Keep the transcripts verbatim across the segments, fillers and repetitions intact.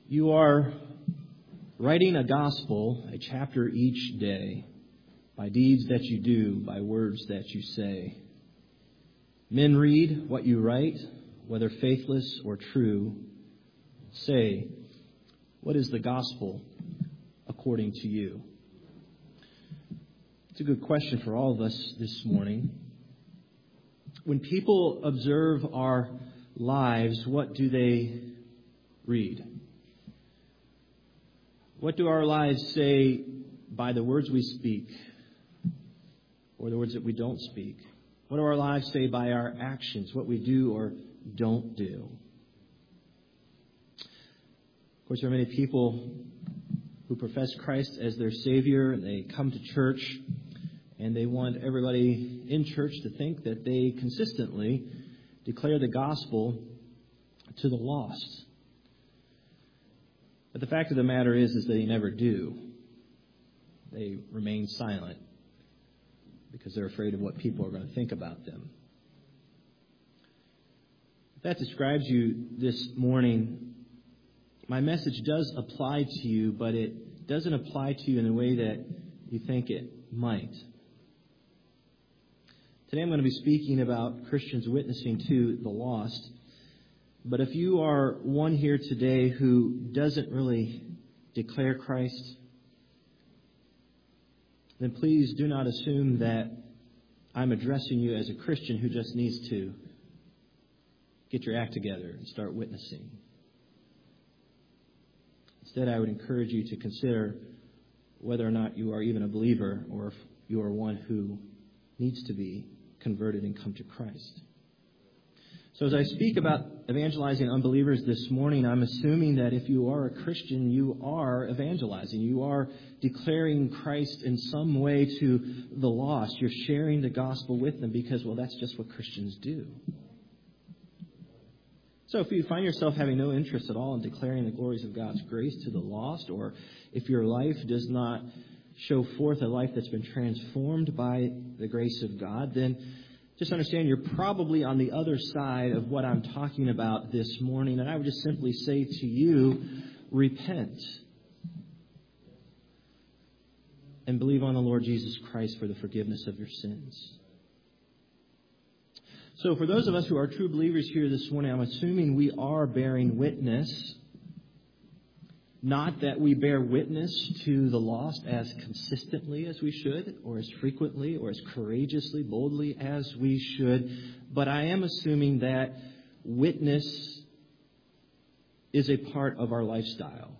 You are writing a gospel, a chapter each day, by deeds that you do, by words that you say. Men read what you write, whether faithless or true. Say, what is the gospel according to you? It's a good question for all of us this morning. When people observe our lives, what do they read? What do our lives say by the words we speak or the words that we don't speak? What do our lives say by our actions, what we do or don't do? Of course, there are many people who profess Christ as their Savior, and they come to church, and they want everybody in church to think that they consistently declare the gospel to the lost. But the fact of the matter is, is that they never do. They remain silent because they're afraid of what people are going to think about them. If that describes you this morning, my message does apply to you, but it doesn't apply to you in the way that you think it might. Today I'm going to be speaking about Christians witnessing to the lost. But if you are one here today who doesn't really declare Christ, then please do not assume that I'm addressing you as a Christian who just needs to get your act together and start witnessing. Instead, I would encourage you to consider whether or not you are even a believer or if you are one who needs to be converted and come to Christ. So as I speak about evangelizing unbelievers this morning, I'm assuming that if you are a Christian, you are evangelizing. You are declaring Christ in some way to the lost. You're sharing the gospel with them because, well, that's just what Christians do. So if you find yourself having no interest at all in declaring the glories of God's grace to the lost, or if your life does not show forth a life that's been transformed by the grace of God, then just understand you're probably on the other side of what I'm talking about this morning. And I would just simply say to you, repent and believe on the Lord Jesus Christ for the forgiveness of your sins. So for those of us who are true believers here this morning, I'm assuming we are bearing witness. Not that we bear witness to the lost as consistently as we should, or as frequently, or as courageously, boldly as we should, but I am assuming that witness is a part of our lifestyle.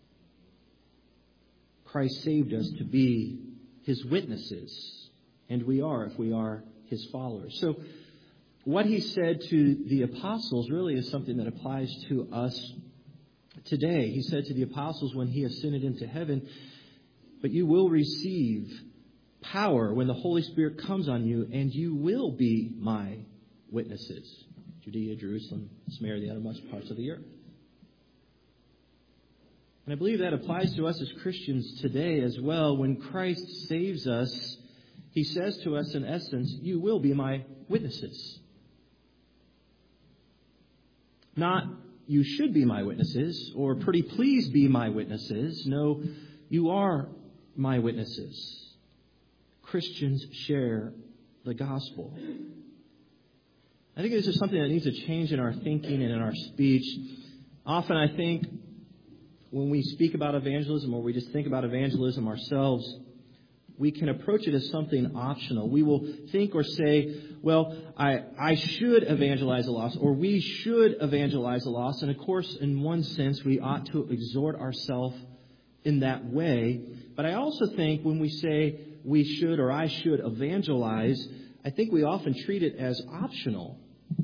Christ saved us to be His witnesses, and we are if we are His followers. So what He said to the apostles really is something that applies to us today. He said to the apostles when He ascended into heaven, but you will receive power when the Holy Spirit comes on you, and you will be my witnesses. Judea, Jerusalem, Samaria, the uttermost parts of the earth. And I believe that applies to us as Christians today as well. When Christ saves us, He says to us in essence, you will be my witnesses. Not you should be my witnesses, or pretty please be my witnesses. No, you are my witnesses. Christians share the gospel. I think this is something that needs to change in our thinking and in our speech. Often I think when we speak about evangelism, or we just think about evangelism ourselves, we can approach it as something optional. We will think or say, well, I, I should evangelize the lost, or we should evangelize the lost. And of course, in one sense, we ought to exhort ourselves in that way. But I also think when we say we should or I should evangelize, I think we often treat it as optional.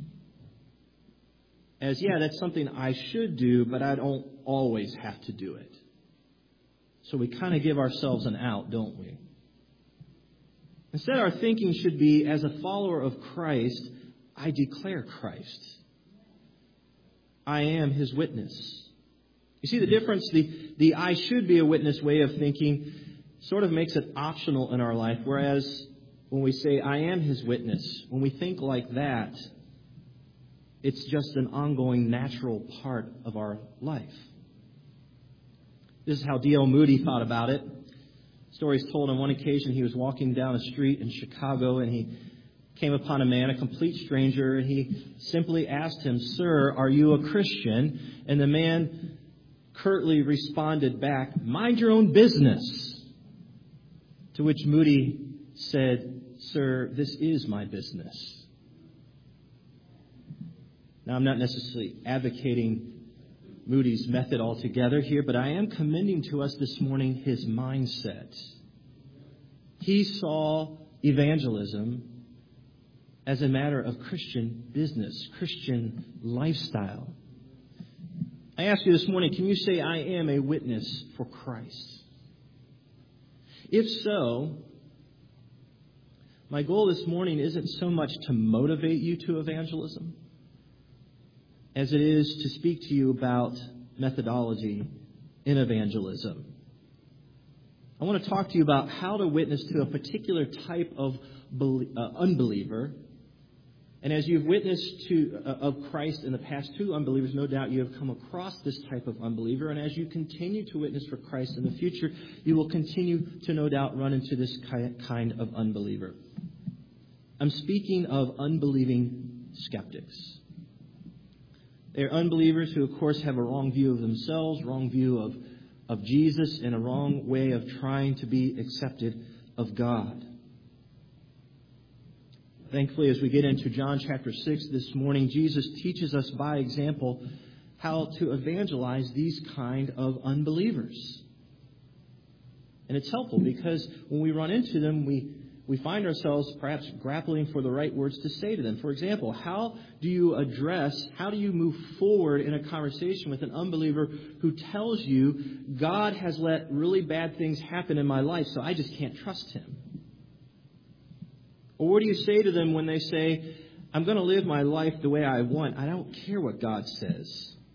As, yeah, that's something I should do, but I don't always have to do it. So we kind of give ourselves an out, don't we? Instead, our thinking should be, as a follower of Christ, I declare Christ. I am His witness. You see the difference? The, the I should be a witness way of thinking sort of makes it optional in our life, whereas when we say, I am His witness, when we think like that, it's just an ongoing natural part of our life. This is how D L Moody thought about it. The story is told on one occasion he was walking down a street in Chicago and he came upon a man, a complete stranger, and he simply asked him, "Sir, are you a Christian?" And the man curtly responded back, "Mind your own business." To which Moody said, "Sir, this is my business." Now, I'm not necessarily advocating Moody's method altogether here, but I am commending to us this morning his mindset. He saw evangelism as a matter of Christian business, Christian lifestyle. I ask you this morning, can you say, "I am a witness for Christ"? If so, my goal this morning isn't so much to motivate you to evangelism as it is to speak to you about methodology in evangelism. I want to talk to you about how to witness to a particular type of unbeliever. And as you've witnessed to uh, of Christ in the past to unbelievers, no doubt you have come across this type of unbeliever. And as you continue to witness for Christ in the future, you will continue to no doubt run into this kind of unbeliever. I'm speaking of unbelieving skeptics. They're unbelievers who, of course, have a wrong view of themselves, wrong view of, of Jesus, and a wrong way of trying to be accepted of God. Thankfully, as we get into John chapter six this morning, Jesus teaches us by example how to evangelize these kind of unbelievers. And it's helpful because when we run into them, we We find ourselves perhaps grappling for the right words to say to them. For example, how do you address, how do you move forward in a conversation with an unbeliever who tells you, "God has let really bad things happen in my life, so I just can't trust Him"? Or what do you say to them when they say, "I'm going to live my life the way I want. I don't care what God says"?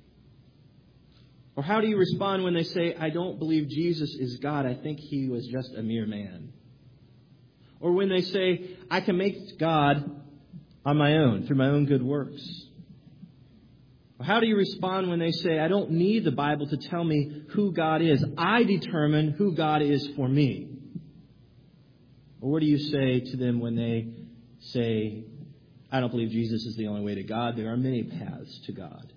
Or how do you respond when they say, "I don't believe Jesus is God. I think He was just a mere man"? Or when they say, "I can make God on my own, through my own good works"? Or how do you respond when they say, "I don't need the Bible to tell me who God is. I determine who God is for me"? Or what do you say to them when they say, "I don't believe Jesus is the only way to God. There are many paths to God"?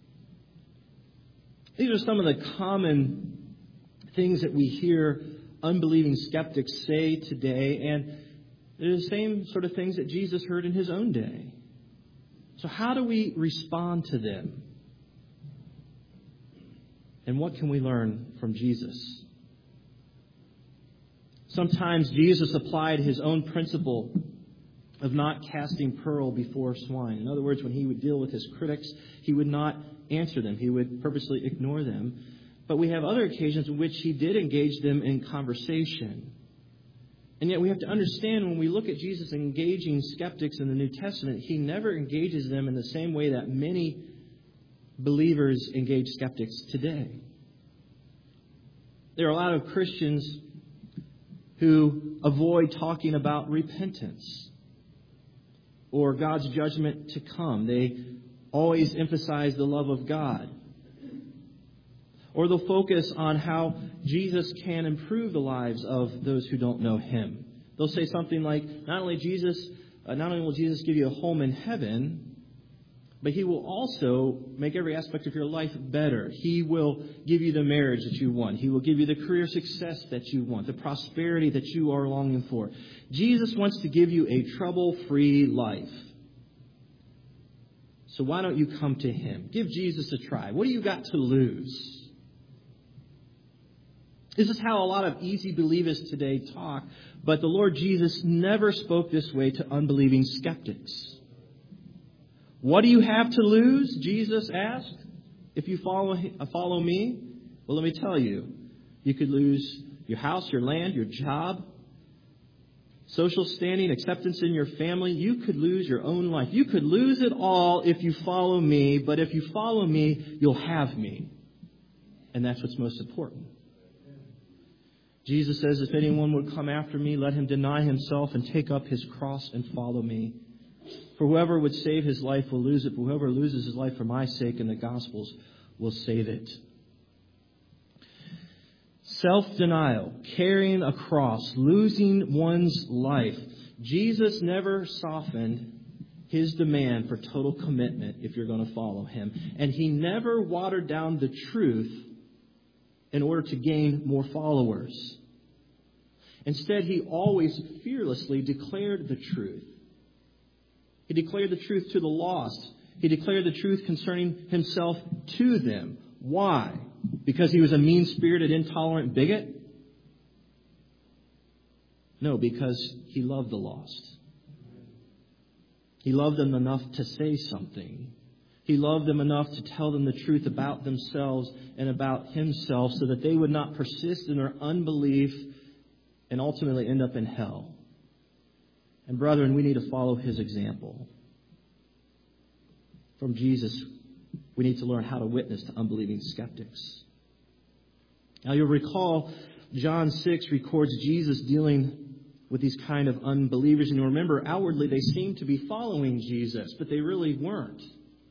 These are some of the common things that we hear unbelieving skeptics say today, and they're the same sort of things that Jesus heard in His own day. So how do we respond to them? And what can we learn from Jesus? Sometimes Jesus applied His own principle of not casting pearl before swine. In other words, when He would deal with His critics, He would not answer them. He would purposely ignore them. But we have other occasions in which He did engage them in conversation. And yet we have to understand when we look at Jesus engaging skeptics in the New Testament, He never engages them in the same way that many believers engage skeptics today. There are a lot of Christians who avoid talking about repentance or God's judgment to come. They always emphasize the love of God. Or they'll focus on how Jesus can improve the lives of those who don't know Him. They'll say something like, not only Jesus, uh, not only will Jesus give you a home in heaven, but He will also make every aspect of your life better. He will give you the marriage that you want. He will give you the career success that you want, the prosperity that you are longing for. Jesus wants to give you a trouble-free life. So why don't you come to Him? Give Jesus a try. What do you got to lose? This is how a lot of easy believers today talk, but the Lord Jesus never spoke this way to unbelieving skeptics. What do you have to lose? Jesus asked. If you follow follow me, well, let me tell you, you could lose your house, your land, your job, social standing, acceptance in your family. You could lose your own life. You could lose it all if you follow me, but if you follow me, you'll have me. And that's what's most important. Jesus says, if anyone would come after me, let him deny himself and take up his cross and follow me. For whoever would save his life will lose it, but whoever loses his life for my sake and the gospel's will save it. self-denial, carrying a cross, losing one's life. Jesus never softened His demand for total commitment if you're going to follow Him. And He never watered down the truth in order to gain more followers. Instead, He always fearlessly declared the truth. He declared the truth to the lost. He declared the truth concerning Himself to them. Why? Because He was a mean-spirited, intolerant bigot? No, because He loved the lost. He loved them enough to say something. He loved them enough to tell them the truth about themselves and about Himself so that they would not persist in their unbelief and ultimately end up in hell. And brethren, we need to follow His example. From Jesus, we need to learn how to witness to unbelieving skeptics. Now you'll recall John six records Jesus dealing with these kind of unbelievers. And you'll remember outwardly they seemed to be following Jesus, but they really weren't.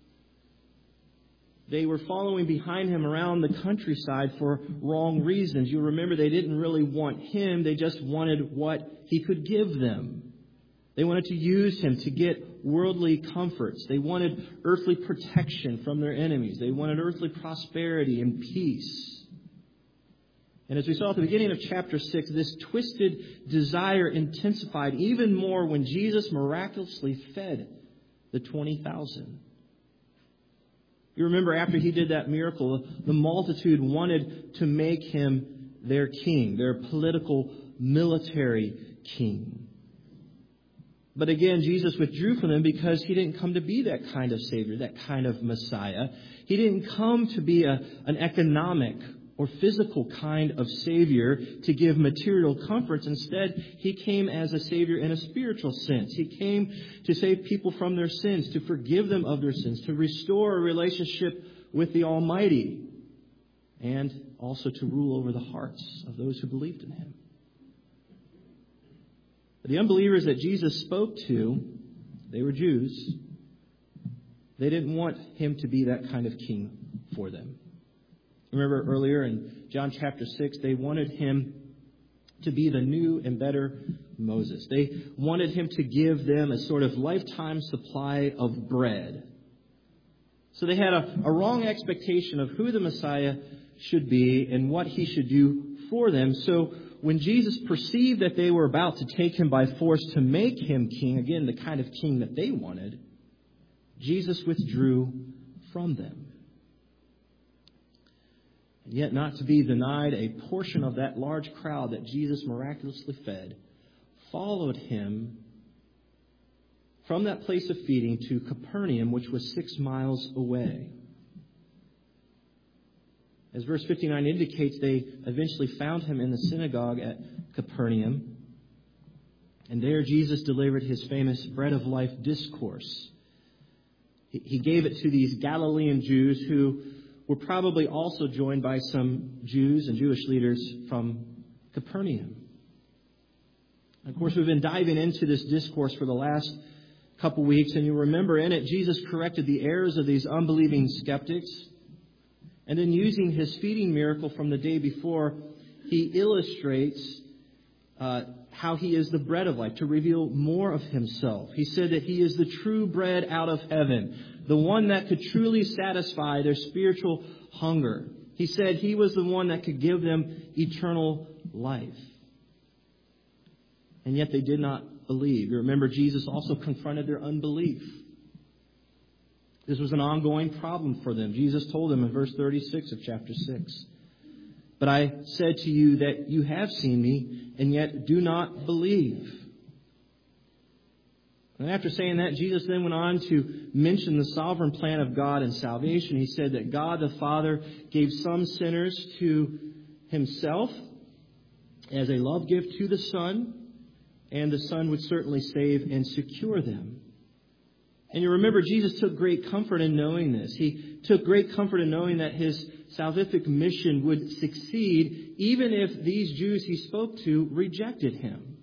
They were following behind Him around the countryside for wrong reasons. You remember they didn't really want Him. They just wanted what He could give them. They wanted to use Him to get worldly comforts. They wanted earthly protection from their enemies. They wanted earthly prosperity and peace. And as we saw at the beginning of chapter six, this twisted desire intensified even more when Jesus miraculously fed the twenty thousand. You remember after He did that miracle, the multitude wanted to make Him their king, their political, military king. But again, Jesus withdrew from them because He didn't come to be that kind of Savior, that kind of Messiah. He didn't come to be a, an economic or physical kind of Savior to give material comforts. Instead, He came as a Savior in a spiritual sense. He came to save people from their sins, to forgive them of their sins, to restore a relationship with the Almighty, and also to rule over the hearts of those who believed in Him. But the unbelievers that Jesus spoke to, they were Jews. They didn't want Him to be that kind of king for them. Remember earlier in John chapter six, they wanted Him to be the new and better Moses. They wanted Him to give them a sort of lifetime supply of bread. So they had a, a wrong expectation of who the Messiah should be and what He should do for them. So when Jesus perceived that they were about to take Him by force to make Him king, again, the kind of king that they wanted, Jesus withdrew from them. And yet, not to be denied, a portion of that large crowd that Jesus miraculously fed followed Him from that place of feeding to Capernaum, which was six miles away. As verse fifty-nine indicates, they eventually found Him in the synagogue at Capernaum. And there Jesus delivered His famous Bread of Life discourse. He gave it to these Galilean Jews who were probably also joined by some Jews and Jewish leaders from Capernaum. And of course, we've been diving into this discourse for the last couple weeks, and you remember in it, Jesus corrected the errors of these unbelieving skeptics. And then using His feeding miracle from the day before, He illustrates uh, how He is the bread of life, to reveal more of Himself. He said that He is the true bread out of heaven, the one that could truly satisfy their spiritual hunger. He said He was the one that could give them eternal life. And yet they did not believe. You remember Jesus also confronted their unbelief. This was an ongoing problem for them. Jesus told them in verse thirty-six of chapter six, "But I said to you that you have seen Me, and yet do not believe." And after saying that, Jesus then went on to mention the sovereign plan of God and salvation. He said that God the Father gave some sinners to Himself as a love gift to the Son, and the Son would certainly save and secure them. And you remember, Jesus took great comfort in knowing this. He took great comfort in knowing that His salvific mission would succeed even if these Jews He spoke to rejected Him.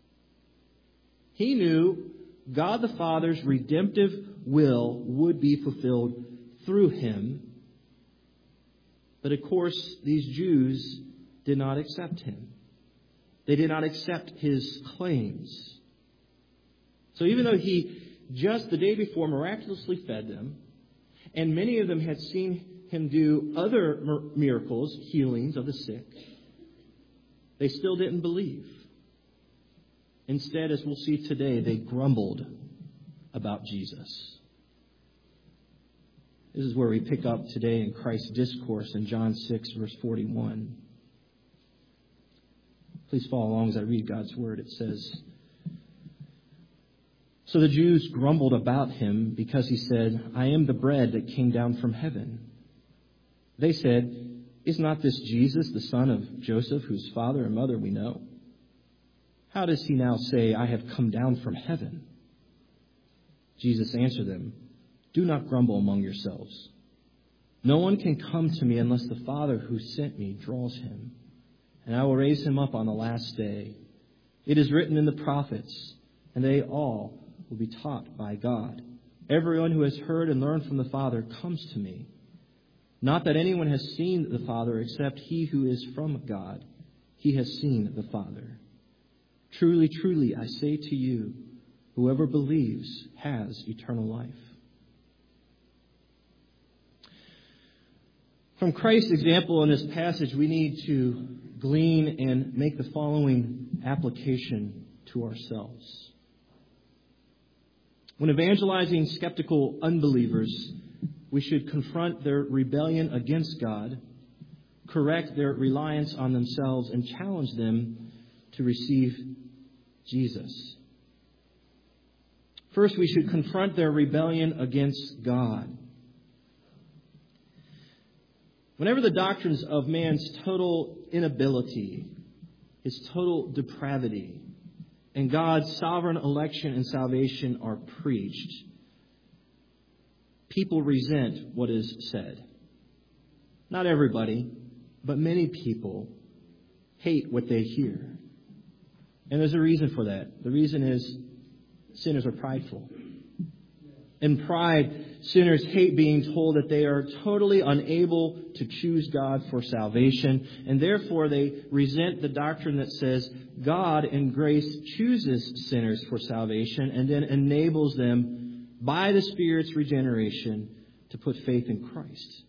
He knew God the Father's redemptive will would be fulfilled through Him. But of course, these Jews did not accept him. They did not accept his claims. So even though he just the day before miraculously fed them, and many of them had seen him do other miracles, healings of the sick, they still didn't believe. Instead, as we'll see today, they grumbled about Jesus. This is where we pick up today in Christ's discourse in John six, verse forty-one. Please follow along as I read God's word. It says, "So the Jews grumbled about him because he said, 'I am the bread that came down from heaven.' They said, 'Is not this Jesus, the son of Joseph, whose father and mother we know? How does he now say, "I have come down from heaven"?' Jesus answered them, 'Do not grumble among yourselves. No one can come to me unless the Father who sent me draws him, and I will raise him up on the last day. It is written in the prophets, and they all will be taught by God. Everyone who has heard and learned from the Father comes to me. Not that anyone has seen the Father except he who is from God. He has seen the Father. Truly, truly, I say to you, whoever believes has eternal life.'" From Christ's example in this passage, we need to glean and make the following application to ourselves. When evangelizing skeptical unbelievers, we should confront their rebellion against God, correct their reliance on themselves, and challenge them to receive Jesus. First, we should confront their rebellion against God. Whenever the doctrines of man's total inability, his total depravity, and God's sovereign election and salvation are preached, people resent what is said. Not everybody, but many people hate what they hear. And there's a reason for that. The reason is sinners are prideful. In pride, sinners hate being told that they are totally unable to choose God for salvation, and therefore they resent the doctrine that says God in grace chooses sinners for salvation and then enables them by the Spirit's regeneration to put faith in Christ.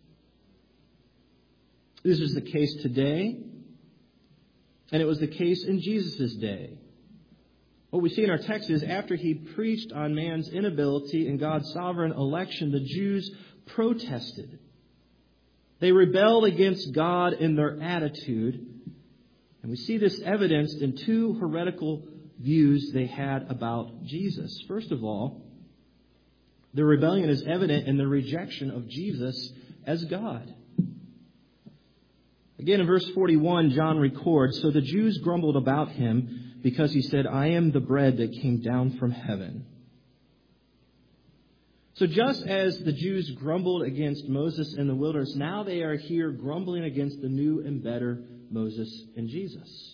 This is the case today, and it was the case in Jesus' day. What we see in our text is after he preached on man's inability and God's sovereign election, the Jews protested. They rebelled against God in their attitude. And we see this evidenced in two heretical views they had about Jesus. First of all, the rebellion is evident in the rejection of Jesus as God. Again, in verse forty-one, John records, "So the Jews grumbled about him because he said, 'I am the bread that came down from heaven.'" So just as the Jews grumbled against Moses in the wilderness, now they are here grumbling against the new and better Moses and Jesus.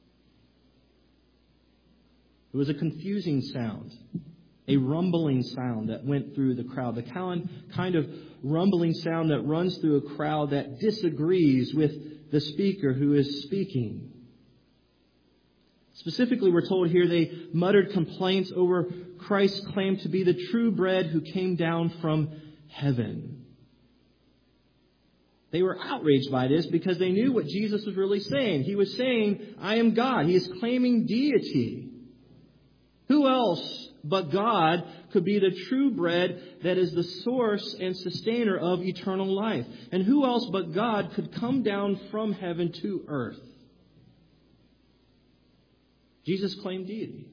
It was a confusing sound, a rumbling sound that went through the crowd, the kind of rumbling sound that runs through a crowd that disagrees with the speaker who is speaking. Specifically, we're told here they muttered complaints over Christ's claim to be the true bread who came down from heaven. They were outraged by this because they knew what Jesus was really saying. He was saying, "I am God." He is claiming deity. Who else but God could be the true bread that is the source and sustainer of eternal life? And who else but God could come down from heaven to earth? Jesus claimed deity.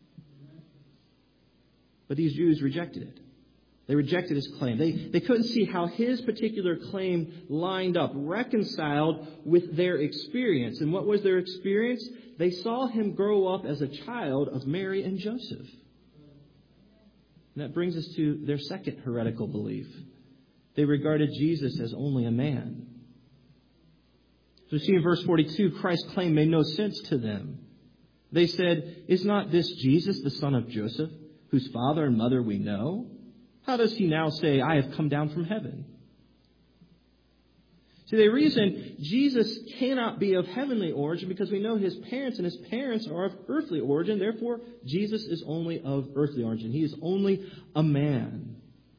But these Jews rejected it. They rejected his claim. They, they couldn't see how his particular claim lined up, reconciled with their experience. And what was their experience? They saw him grow up as a child of Mary and Joseph. And that brings us to their second heretical belief. They regarded Jesus as only a man. So we see in verse forty-two, Christ's claim made no sense to them. They said, "Is not this Jesus, the son of Joseph, whose father and mother we know? How does he now say, 'I have come down from heaven'?" See, they reason Jesus cannot be of heavenly origin because we know his parents and his parents are of earthly origin. Therefore, Jesus is only of earthly origin. He is only a man.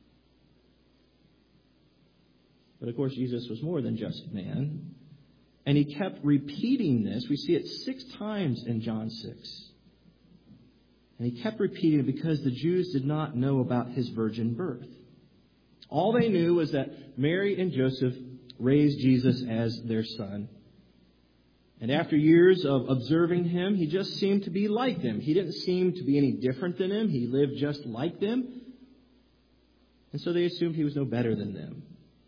But of course, Jesus was more than just man. And he kept repeating this. We see it six times in John six. And he kept repeating it because the Jews did not know about his virgin birth. All they knew was that Mary and Joseph raised Jesus as their son. And after years of observing him, he just seemed to be like them. He didn't seem to be any different than them. He lived just like them. And so they assumed he was no better than them.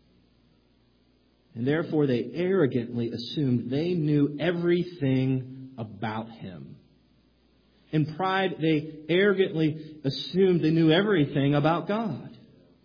And therefore they arrogantly assumed they knew everything about him. In pride, they arrogantly assumed they knew everything about God.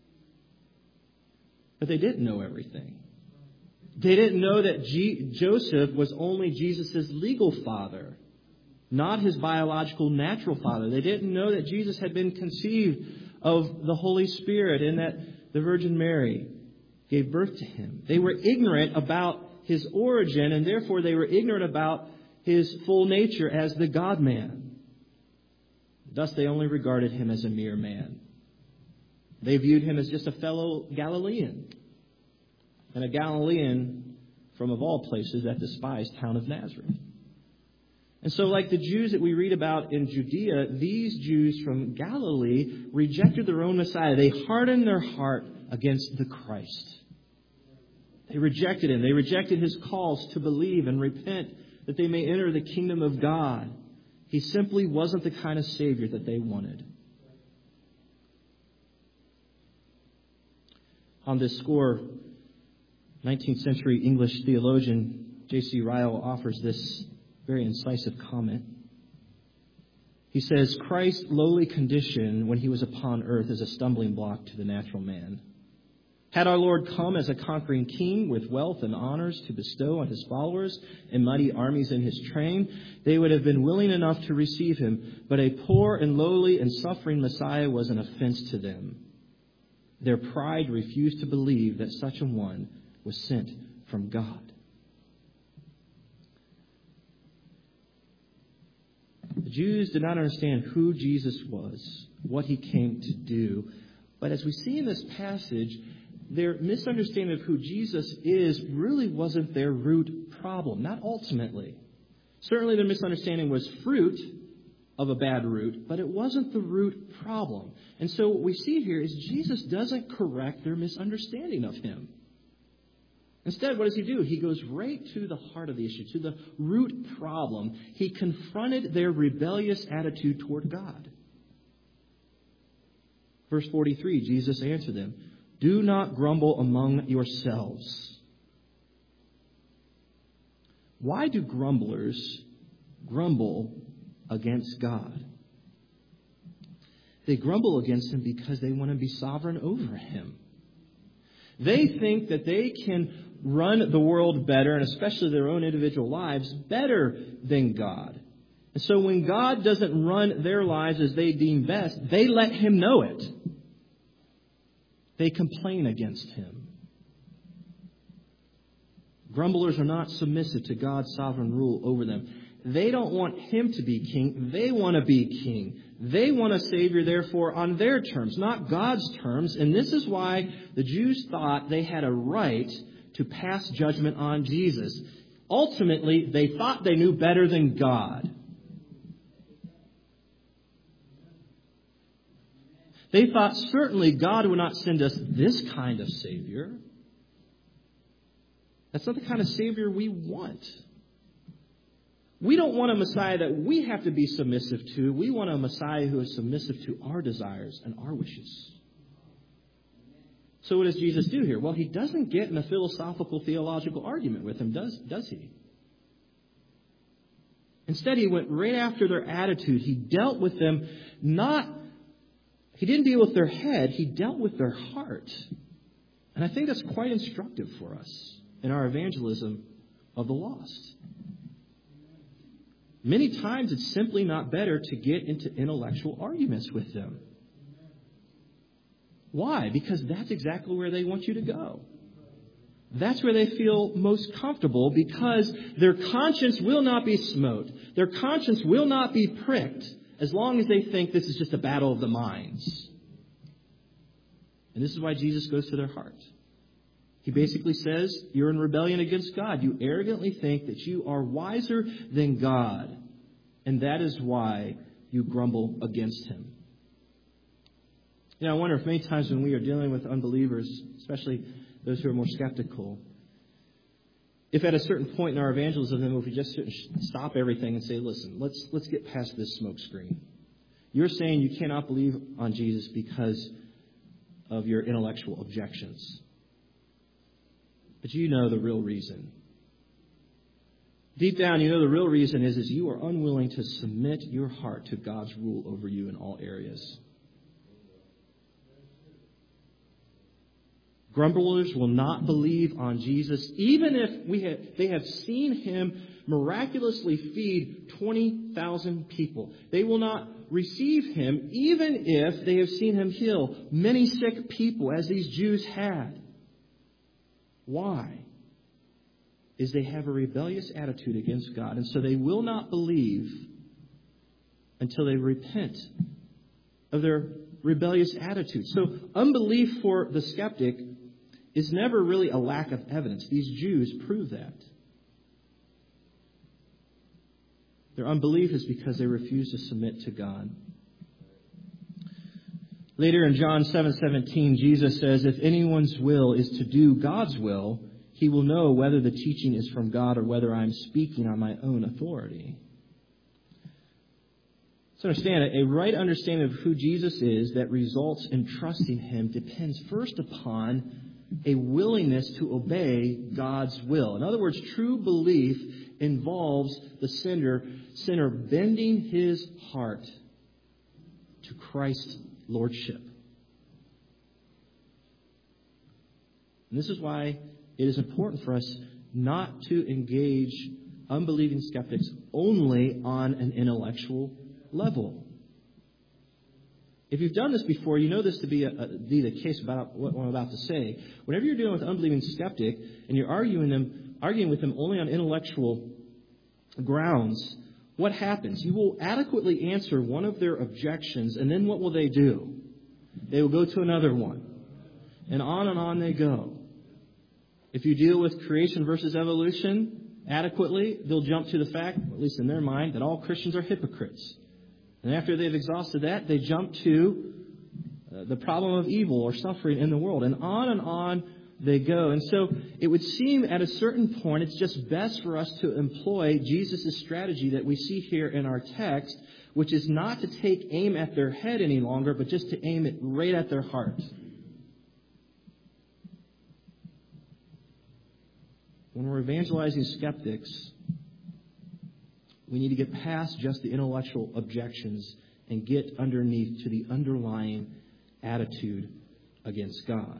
But they didn't know everything. They didn't know that G- Joseph was only Jesus' legal father, not his biological natural father. They didn't know that Jesus had been conceived of the Holy Spirit and that the Virgin Mary gave birth to him. They were ignorant about his origin, and therefore they were ignorant about his full nature as the God-man. Thus, they only regarded him as a mere man. They viewed him as just a fellow Galilean. And a Galilean from, of all places, that despised town of Nazareth. And so, like the Jews that we read about in Judea, these Jews from Galilee rejected their own Messiah. They hardened their heart against the Christ. They rejected him. They rejected his calls to believe and repent that they may enter the kingdom of God. He simply wasn't the kind of Savior that they wanted. On this score, nineteenth century English theologian J C Ryle offers this very incisive comment. He says, Christ's lowly condition when he was upon earth is a stumbling block to the natural man. Had our Lord come as a conquering king with wealth and honors to bestow on his followers and mighty armies in his train, they would have been willing enough to receive him. But a poor and lowly and suffering Messiah was an offense to them. Their pride refused to believe that such a one was sent from God. The Jews did not understand who Jesus was, what he came to do. But as we see in this passage, their misunderstanding of who Jesus is really wasn't their root problem, not ultimately. Certainly their misunderstanding was fruit of a bad root, but it wasn't the root problem. And so what we see here is Jesus doesn't correct their misunderstanding of him. Instead, what does he do? He goes right to the heart of the issue, to the root problem. He confronted their rebellious attitude toward God. Verse forty-three, Jesus answered them, do not grumble among yourselves. Why do grumblers grumble against God? They grumble against him because they want to be sovereign over him. They think that they can run the world better, and especially their own individual lives, better than God. And so when God doesn't run their lives as they deem best, they let him know it. They complain against him. Grumblers are not submissive to God's sovereign rule over them. They don't want him to be king. They want to be king. They want a Savior, therefore, on their terms, not God's terms. And this is why the Jews thought they had a right to pass judgment on Jesus. Ultimately, they thought they knew better than God. They thought certainly God would not send us this kind of Savior. That's not the kind of Savior we want. We don't want a Messiah that we have to be submissive to. We want a Messiah who is submissive to our desires and our wishes. So what does Jesus do here? Well, he doesn't get in a philosophical, theological argument with them, does, does he? Instead, he went right after their attitude. He dealt with them not... He didn't deal with their head. He dealt with their heart. And I think that's quite instructive for us in our evangelism of the lost. Many times it's simply not better to get into intellectual arguments with them. Why? Because that's exactly where they want you to go. That's where they feel most comfortable because their conscience will not be smote. Their conscience will not be pricked as long as they think this is just a battle of the minds. And this is why Jesus goes to their heart. He basically says, you're in rebellion against God. You arrogantly think that you are wiser than God. And that is why you grumble against Him. You know, I wonder if many times when we are dealing with unbelievers, especially those who are more skeptical, if at a certain point in our evangelism, if we just stop everything and say, listen, let's let's get past this smoke screen. You're saying you cannot believe on Jesus because of your intellectual objections. But you know the real reason. Deep down, you know the real reason is, is you are unwilling to submit your heart to God's rule over you in all areas. Grumblers will not believe on Jesus, even if we have, they have seen Him miraculously feed twenty thousand people. They will not receive Him, even if they have seen Him heal many sick people, as these Jews had. Why? Is they have a rebellious attitude against God, and so they will not believe until they repent of their rebellious attitude. So unbelief for the skeptic is never really a lack of evidence. These Jews prove that. Their unbelief is because they refuse to submit to God. Later in John seven seventeen, Jesus says, if anyone's will is to do God's will, he will know whether the teaching is from God or whether I'm speaking on my own authority. So understand, a right understanding of who Jesus is that results in trusting Him depends first upon a willingness to obey God's will. In other words, true belief involves the sinner, sinner bending his heart to Christ's lordship. And this is why it is important for us not to engage unbelieving skeptics only on an intellectual level. If you've done this before, you know this to be, a, a, be the case about what I'm about to say. Whenever you're dealing with an unbelieving skeptic and you're arguing them, arguing with them only on intellectual grounds, what happens? You will adequately answer one of their objections, and then what will they do? They will go to another one. And on and on they go. If you deal with creation versus evolution adequately, they'll jump to the fact, at least in their mind, that all Christians are hypocrites. And after they've exhausted that, they jump to uh, the problem of evil or suffering in the world. And on and on they go. And so it would seem at a certain point it's just best for us to employ Jesus' strategy that we see here in our text, which is not to take aim at their head any longer, but just to aim it right at their heart. When we're evangelizing skeptics, we need to get past just the intellectual objections and get underneath to the underlying attitude against God.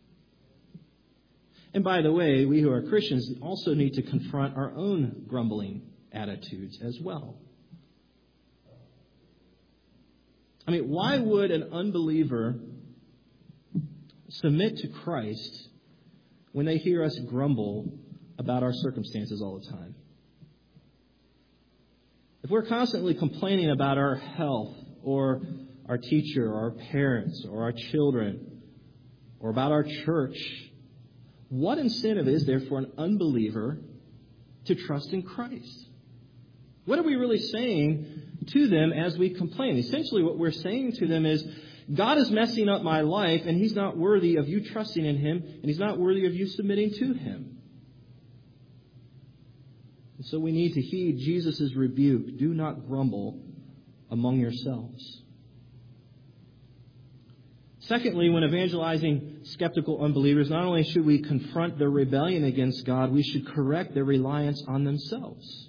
And by the way, we who are Christians also need to confront our own grumbling attitudes as well. I mean, why would an unbeliever submit to Christ when they hear us grumble about our circumstances all the time? If we're constantly complaining about our health or our teacher or our parents or our children or about our church, what incentive is there for an unbeliever to trust in Christ? What are we really saying to them as we complain? Essentially what we're saying to them is, God is messing up my life and He's not worthy of you trusting in Him and He's not worthy of you submitting to Him. And so we need to heed Jesus' rebuke. Do not grumble among yourselves. Secondly, when evangelizing skeptical unbelievers, not only should we confront their rebellion against God, we should correct their reliance on themselves.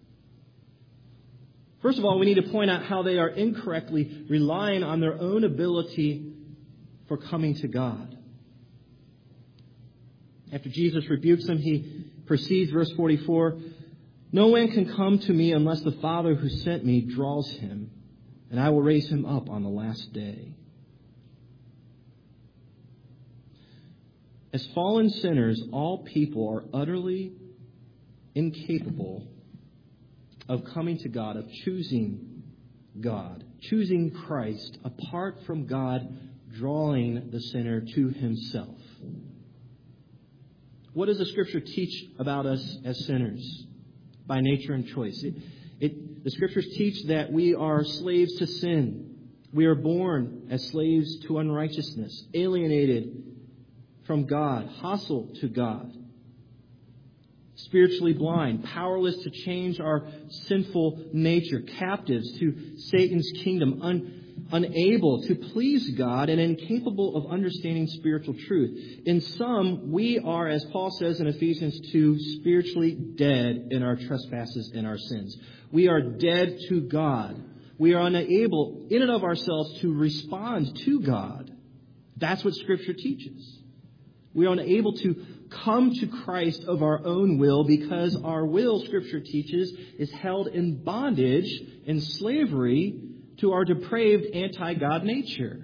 First of all, we need to point out how they are incorrectly relying on their own ability for coming to God. After Jesus rebukes them, He proceeds, verse forty-four, no one can come to me unless the Father who sent me draws him, and I will raise him up on the last day. As fallen sinners, all people are utterly incapable of coming to God, of choosing God, choosing Christ apart from God, drawing the sinner to himself. What does the Scripture teach about us as sinners by nature and choice? It, it, the Scriptures teach that we are slaves to sin. We are born as slaves to unrighteousness, alienated from God, hostile to God, spiritually blind, powerless to change our sinful nature, captives to Satan's kingdom, un, unable to please God, and incapable of understanding spiritual truth. In sum, we are, as Paul says in Ephesians two, spiritually dead in our trespasses and our sins. We are dead to God. We are unable, in and of ourselves, to respond to God. That's what Scripture teaches. We are unable to come to Christ of our own will because our will, Scripture teaches, is held in bondage, in slavery to our depraved anti-God nature.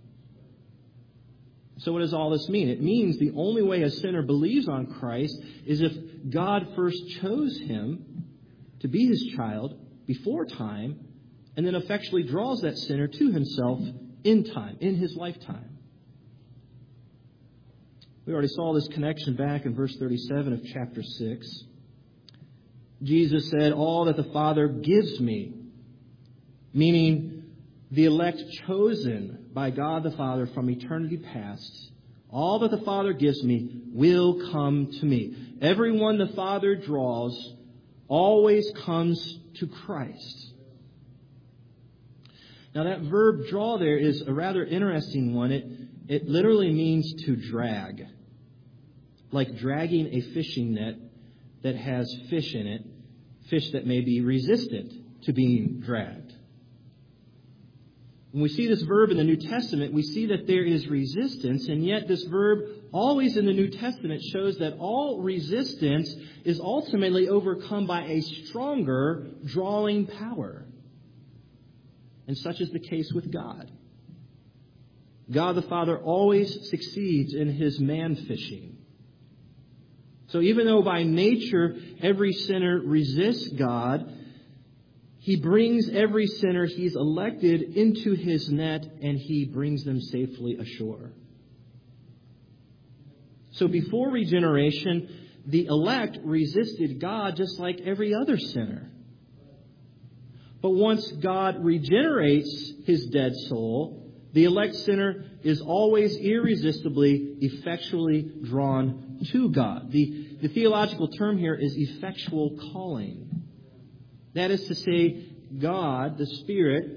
So what does all this mean? It means the only way a sinner believes on Christ is if God first chose him to be his child before time and then effectually draws that sinner to himself in time, in his lifetime. We already saw this connection back in verse thirty-seven of chapter six. Jesus said, "All that the Father gives me," meaning the elect chosen by God the Father from eternity past, "all that the Father gives me will come to me." Everyone the Father draws always comes to Christ. Now that verb draw there is a rather interesting one. It, it literally means to drag. Like dragging a fishing net that has fish in it, fish that may be resistant to being dragged. When we see this verb in the New Testament, we see that there is resistance, and yet this verb always in the New Testament shows that all resistance is ultimately overcome by a stronger drawing power. And such is the case with God. God the Father always succeeds in his man fishing. So even though by nature every sinner resists God, he brings every sinner he's elected into his net and he brings them safely ashore. So before regeneration, the elect resisted God just like every other sinner. But once God regenerates his dead soul, the elect sinner is always irresistibly, effectually drawn to God. The, the theological term here is effectual calling. That is to say, God, the Spirit,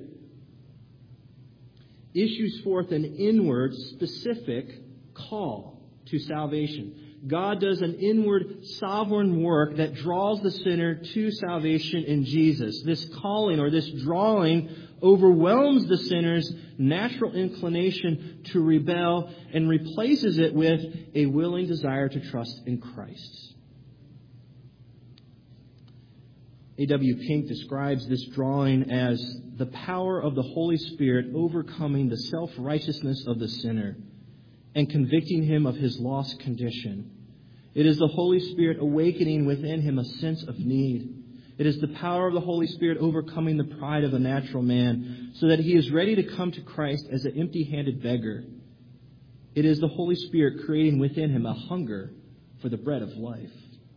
issues forth an inward, specific call to salvation. God does an inward, sovereign work that draws the sinner to salvation in Jesus. This calling or this drawing overwhelms the sinner's natural inclination to rebel and replaces it with a willing desire to trust in Christ. A W Pink describes this drawing as the power of the Holy Spirit overcoming the self-righteousness of the sinner and convicting him of his lost condition. It is the Holy Spirit awakening within him a sense of need. It is the power of the Holy Spirit overcoming the pride of a natural man so that he is ready to come to Christ as an empty-handed beggar. It is the Holy Spirit creating within him a hunger for the bread of life.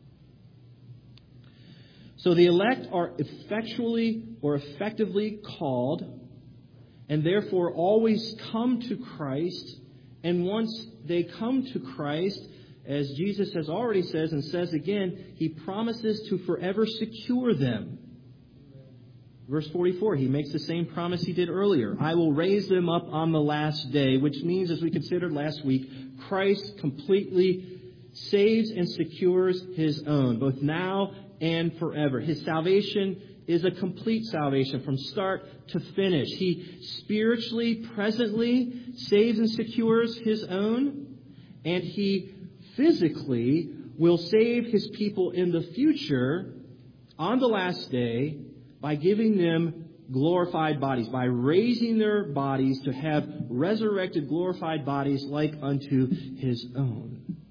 So the elect are effectually or effectively called and therefore always come to Christ. And once they come to Christ, as Jesus has already says and says again, he promises to forever secure them. Verse forty-four, he makes the same promise he did earlier. I will raise them up on the last day, which means, as we considered last week, Christ completely saves and secures his own, both now and forever. His salvation is a complete salvation from start to finish. He spiritually, presently saves and secures his own, and he physically will save his people in the future on the last day by giving them glorified bodies, by raising their bodies to have resurrected, glorified bodies like unto his own.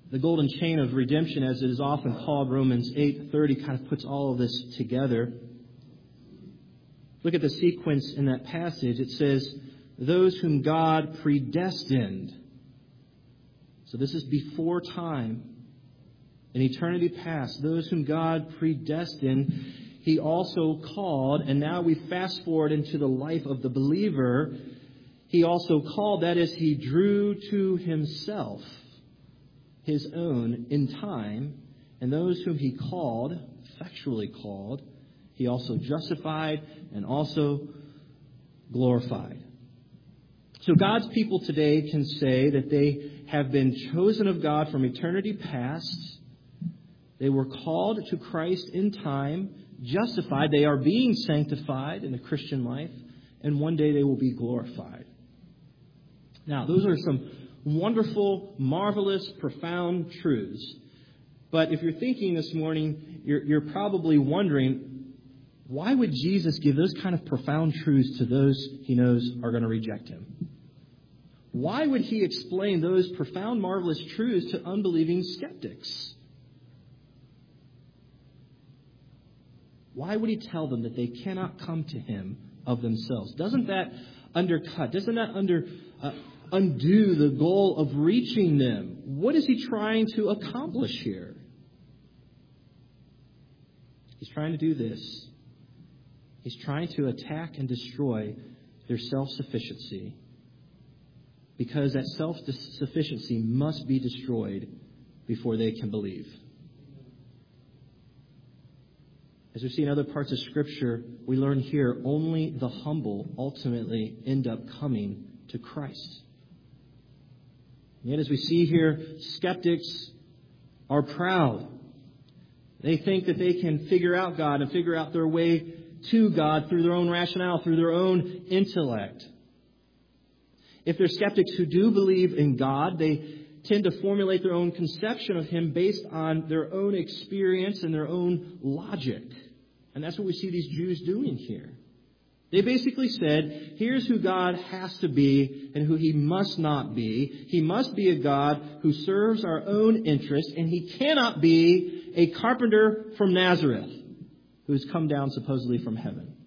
The golden chain of redemption, as it is often called, Romans eight thirty, kind of puts all of this together. Look at the sequence in that passage. It says, those whom God predestined. So this is before time. In eternity past, those whom God predestined, He also called. And now we fast forward into the life of the believer. He also called, that is, He drew to Himself His own in time. And those whom He called, effectually called, He also justified and also glorified. So God's people today can say that they have been chosen of God from eternity past. They were called to Christ in time, justified. They are being sanctified in the Christian life, and one day they will be glorified. Now, those are some wonderful, marvelous, profound truths. But if you're thinking this morning, you're, you're probably wondering, why would Jesus give those kind of profound truths to those He knows are going to reject Him? Why would He explain those profound, marvelous truths to unbelieving skeptics? Why would He tell them that they cannot come to Him of themselves? Doesn't that undercut, doesn't that under, uh, undo the goal of reaching them? What is He trying to accomplish here? He's trying to do this. He's trying to attack and destroy their self-sufficiency, because that self-sufficiency must be destroyed before they can believe. As we see in other parts of Scripture, we learn here only the humble ultimately end up coming to Christ. And yet, as we see here, skeptics are proud. They think that they can figure out God and figure out their way to God through their own rationale, through their own intellect. If they're skeptics who do believe in God, they tend to formulate their own conception of Him based on their own experience and their own logic. And that's what we see these Jews doing here. They basically said, here's who God has to be and who He must not be. He must be a God who serves our own interests, and He cannot be a carpenter from Nazareth who's come down supposedly from heaven.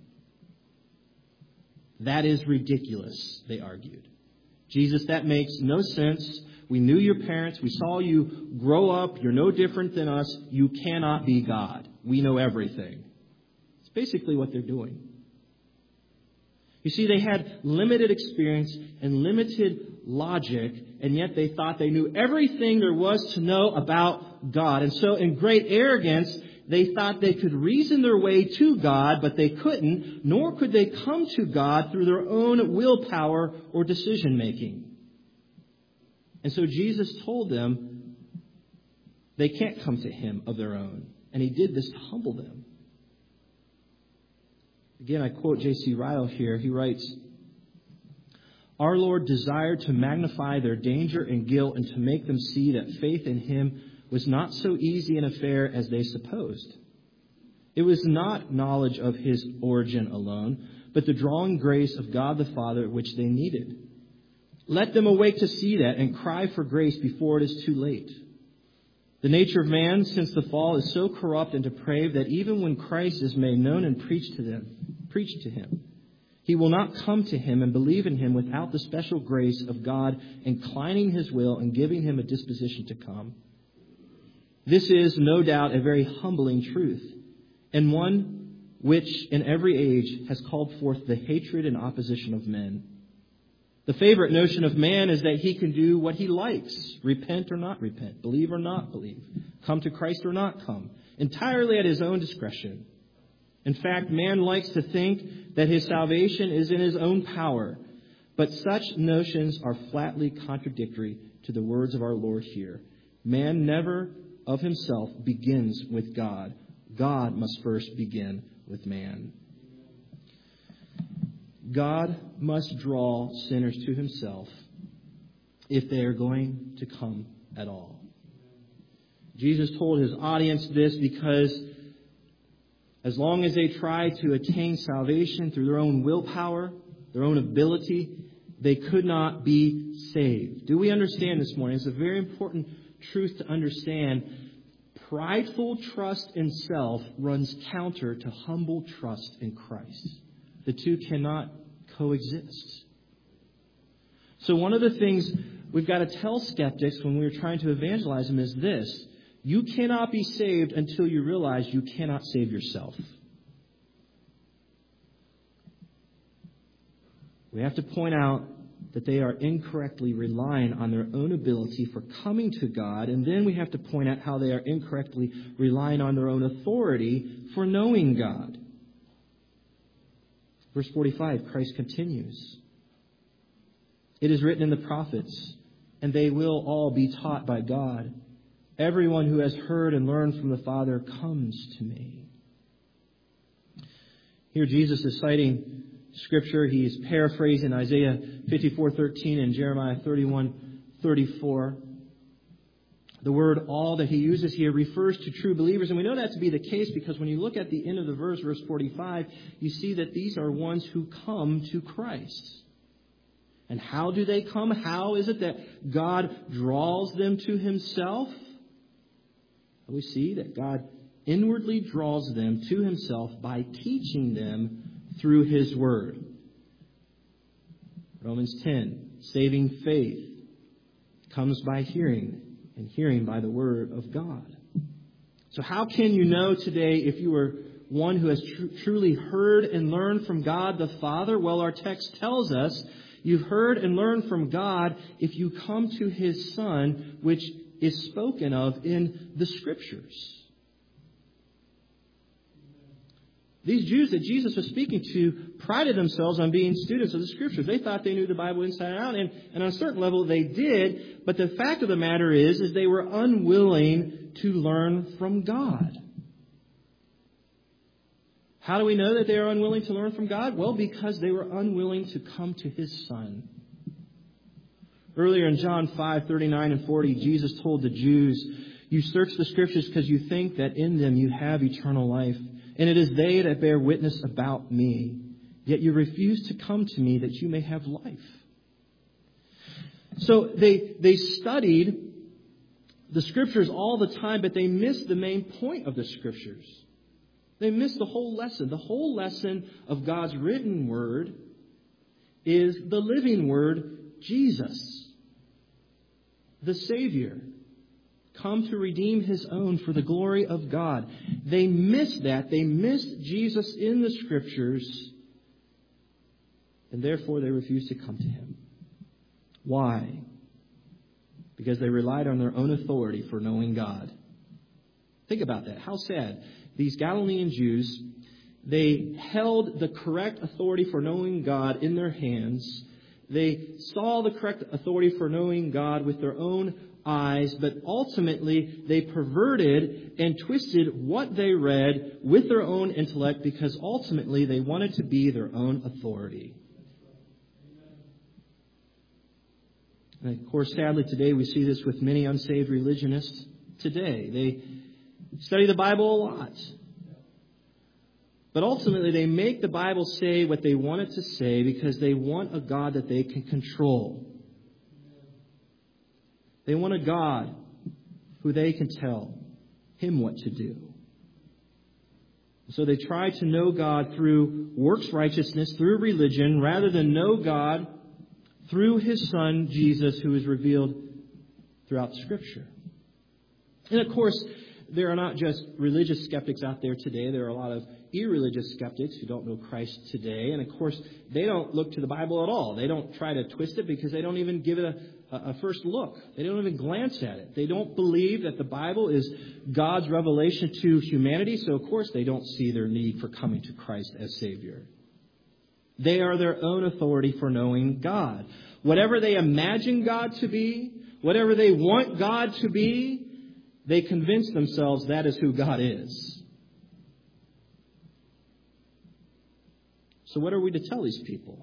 That is ridiculous, they argued. Jesus, that makes no sense. We knew your parents. We saw you grow up. You're no different than us. You cannot be God. We know everything. It's basically what they're doing. You see, they had limited experience and limited logic, and yet they thought they knew everything there was to know about God. And so in great arrogance, they thought they could reason their way to God, but they couldn't, nor could they come to God through their own willpower or decision making. And so Jesus told them they can't come to Him of their own. And He did this to humble them. Again, I quote J C Ryle here. He writes, "Our Lord desired to magnify their danger and guilt and to make them see that faith in Him was not so easy an affair as they supposed. It was not knowledge of His origin alone, but the drawing grace of God the Father which they needed. Let them awake to see that and cry for grace before it is too late. The nature of man since the fall is so corrupt and depraved that even when Christ is made known and preached to them, preached to him, he will not come to him and believe in him without the special grace of God inclining His will and giving him a disposition to come. This is, no doubt, a very humbling truth, and one which in every age has called forth the hatred and opposition of men. The favorite notion of man is that he can do what he likes, repent or not repent, believe or not believe, come to Christ or not come, entirely at his own discretion. In fact, man likes to think that his salvation is in his own power, but such notions are flatly contradictory to the words of our Lord here. Man never of himself begins with God. God must first begin with man. God must draw sinners to Himself if they are going to come at all. Jesus told His audience this because as long as they try to attain salvation through their own willpower, their own ability, they could not be saved. Do we understand this morning? It's a very important truth to understand. Prideful trust in self runs counter to humble trust in Christ. The two cannot coexist. So one of the things we've got to tell skeptics when we're trying to evangelize them is this: you cannot be saved until you realize you cannot save yourself. We have to point out that they are incorrectly relying on their own ability for coming to God, and then we have to point out how they are incorrectly relying on their own authority for knowing God. Verse forty-five, Christ continues. It is written in the prophets, and they will all be taught by God. Everyone who has heard and learned from the Father comes to me. Here Jesus is citing Scripture. He is paraphrasing Isaiah fifty-four thirteen and Jeremiah thirty-one thirty-four. The word all that he uses here refers to true believers. And we know that to be the case because when you look at the end of the verse, verse forty-five, you see that these are ones who come to Christ. And how do they come? How is it that God draws them to himself? We see that God inwardly draws them to himself by teaching them through his word. Romans ten, saving faith comes by hearing, and hearing by the word of God. So how can you know today if you are one who has tr- truly heard and learned from God the Father? Well, our text tells us you've heard and learned from God if you come to his Son, which is spoken of in the Scriptures. These Jews that Jesus was speaking to prided themselves on being students of the Scriptures. They thought they knew the Bible inside out, and, and on a certain level they did. But the fact of the matter is, is they were unwilling to learn from God. How do we know that they are unwilling to learn from God? Well, because they were unwilling to come to his Son. Earlier in John five thirty-nine and forty, Jesus told the Jews, "You search the Scriptures because you think that in them you have eternal life. And it is they that bear witness about me. Yet you refuse to come to me that you may have life." So they they studied the Scriptures all the time, but they missed the main point of the Scriptures. They missed the whole lesson. The whole lesson of God's written word is the living word, Jesus, the Savior, come to redeem his own for the glory of God. They missed that. They missed Jesus in the Scriptures, and therefore they refused to come to him. Why? Because they relied on their own authority for knowing God. Think about that. How sad. These Galilean Jews, they held the correct authority for knowing God in their hands. They saw the correct authority for knowing God with their own eyes, but ultimately they perverted and twisted what they read with their own intellect because ultimately they wanted to be their own authority. And of course, sadly today we see this with many unsaved religionists today. They study the Bible a lot. But ultimately they make the Bible say what they want it to say because they want a God that they can control. They want a God who they can tell him what to do. So they try to know God through works righteousness, through religion, rather than know God through his Son, Jesus, who is revealed throughout Scripture. And of course, there are not just religious skeptics out there today. There are a lot of irreligious skeptics who don't know Christ today. And of course, they don't look to the Bible at all. They don't try to twist it because they don't even give it a, a first look. They don't even glance at it. They don't believe that the Bible is God's revelation to humanity. So of course, they don't see their need for coming to Christ as Savior. They are their own authority for knowing God. Whatever they imagine God to be, whatever they want God to be, they convince themselves that is who God is. So what are we to tell these people?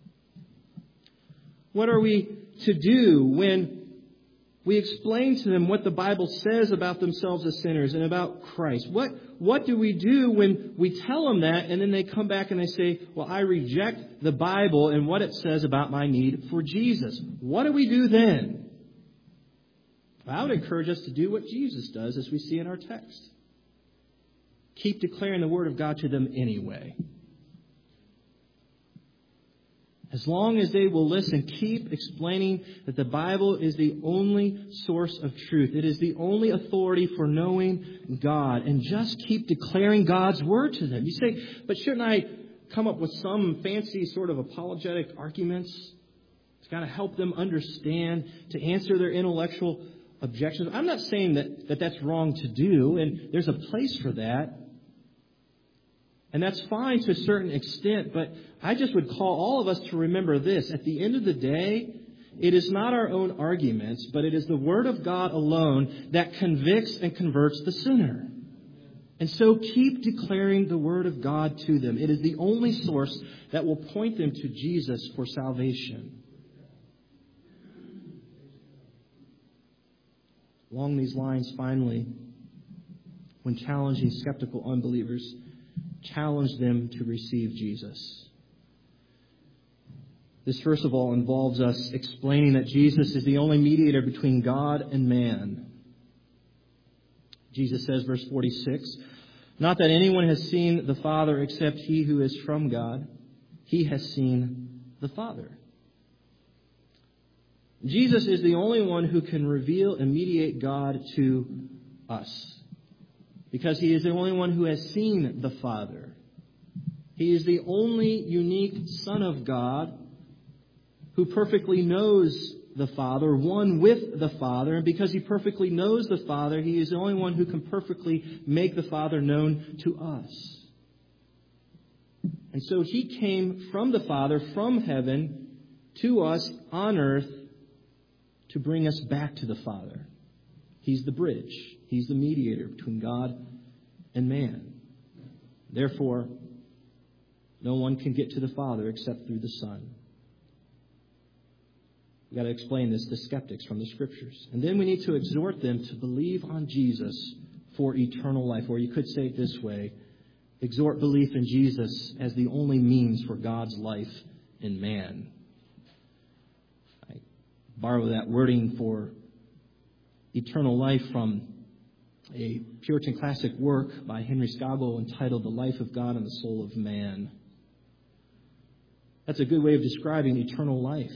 What are we to do when we explain to them what the Bible says about themselves as sinners and about Christ? What, what do we do when we tell them that and then they come back and they say, well, I reject the Bible and what it says about my need for Jesus? What do we do then? I would encourage us to do what Jesus does, as we see in our text. Keep declaring the Word of God to them anyway. As long as they will listen, keep explaining that the Bible is the only source of truth. It is the only authority for knowing God. And just keep declaring God's Word to them. You say, but shouldn't I come up with some fancy sort of apologetic arguments to kind of help them understand, to answer their intellectual objections? I'm not saying that, that that's wrong to do, and there's a place for that. And that's fine to a certain extent, but I just would call all of us to remember this. At the end of the day, it is not our own arguments, but it is the Word of God alone that convicts and converts the sinner. And so keep declaring the Word of God to them. It is the only source that will point them to Jesus for salvation. Along these lines, finally, when challenging skeptical unbelievers, challenge them to receive Jesus. This, first of all, involves us explaining that Jesus is the only mediator between God and man. Jesus says, verse forty-six, not that anyone has seen the Father except he who is from God. He has seen the Father. Jesus is the only one who can reveal and mediate God to us, because he is the only one who has seen the Father. He is the only unique Son of God who perfectly knows the Father, one with the Father. And because he perfectly knows the Father, he is the only one who can perfectly make the Father known to us. And so he came from the Father, from heaven, to us on earth to bring us back to the Father. He's the bridge. He's the mediator between God and man. Therefore, no one can get to the Father except through the Son. We've got to explain this to skeptics from the Scriptures. And then we need to exhort them to believe on Jesus for eternal life. Or you could say it this way: exhort belief in Jesus as the only means for God's life in man. I borrow that wording for eternal life from a Puritan classic work by Henry Scougal entitled The Life of God and the Soul of Man. That's a good way of describing eternal life.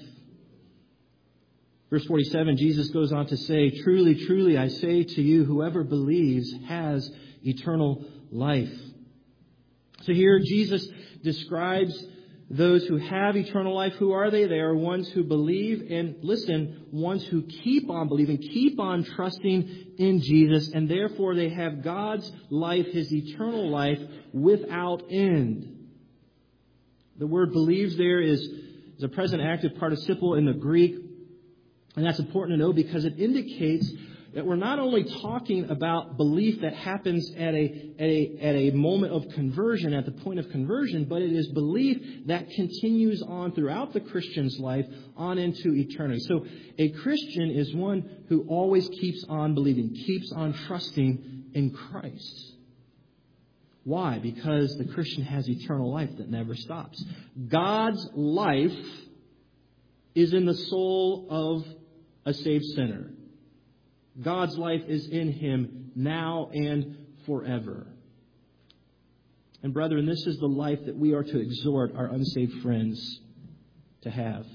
Verse forty-seven, Jesus goes on to say, truly, truly, I say to you, whoever believes has eternal life. So here Jesus describes those who have eternal life. Who are they? They are ones who believe, and listen, ones who keep on believing, keep on trusting in Jesus, and therefore they have God's life, His eternal life, without end. The word believes there is, is a present active participle in the Greek, and that's important to know because it indicates that we're not only talking about belief that happens at a, at a, at a moment of conversion, at the point of conversion, but it is belief that continues on throughout the Christian's life on into eternity. So a Christian is one who always keeps on believing, keeps on trusting in Christ. Why? Because the Christian has eternal life that never stops. God's life is in the soul of a saved sinner. God's life is in him now and forever. And brethren, this is the life that we are to exhort our unsaved friends to have.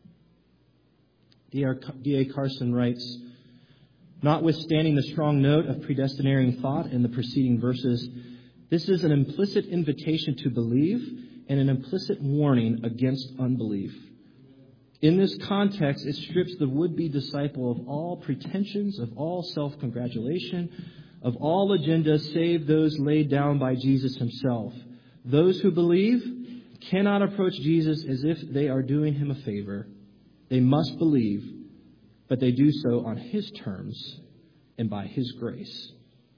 D A Carson writes, notwithstanding the strong note of predestinating thought in the preceding verses, this is an implicit invitation to believe and an implicit warning against unbelief. In this context, it strips the would-be disciple of all pretensions, of all self-congratulation, of all agendas save those laid down by Jesus himself. Those who believe cannot approach Jesus as if they are doing him a favor. They must believe, but they do so on his terms and by his grace.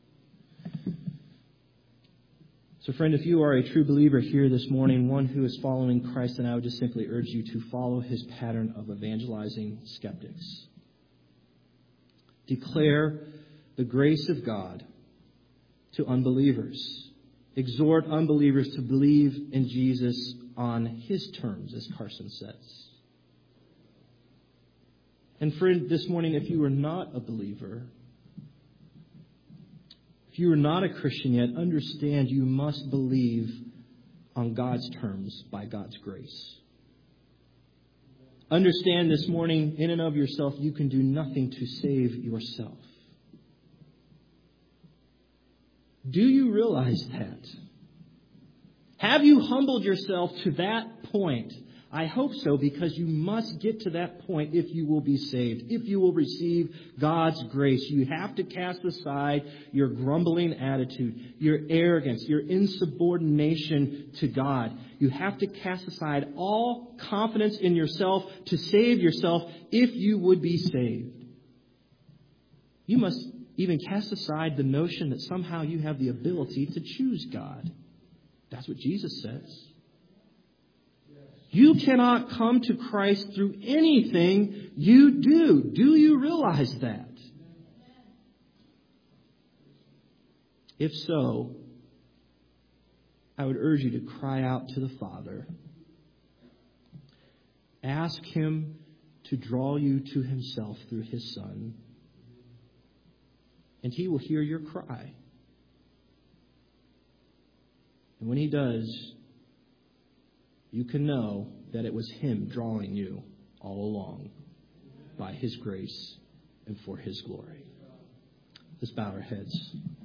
So, friend, if you are a true believer here this morning, one who is following Christ, then I would just simply urge you to follow his pattern of evangelizing skeptics. Declare the grace of God to unbelievers. Exhort unbelievers to believe in Jesus on his terms, as Carson says. And friend, this morning, if you are not a believer, if you are not a Christian yet, understand you must believe on God's terms by God's grace. Understand this morning, in and of yourself, you can do nothing to save yourself. Do you realize that? Have you humbled yourself to that point? I hope so, because you must get to that point if you will be saved, if you will receive God's grace. You have to cast aside your grumbling attitude, your arrogance, your insubordination to God. You have to cast aside all confidence in yourself to save yourself if you would be saved. You must even cast aside the notion that somehow you have the ability to choose God. That's what Jesus says. You cannot come to Christ through anything you do. Do you realize that? If so, I would urge you to cry out to the Father. Ask Him to draw you to Himself through His Son. And He will hear your cry. And when He does, you can know that it was Him drawing you all along by His grace and for His glory. Let's bow our heads.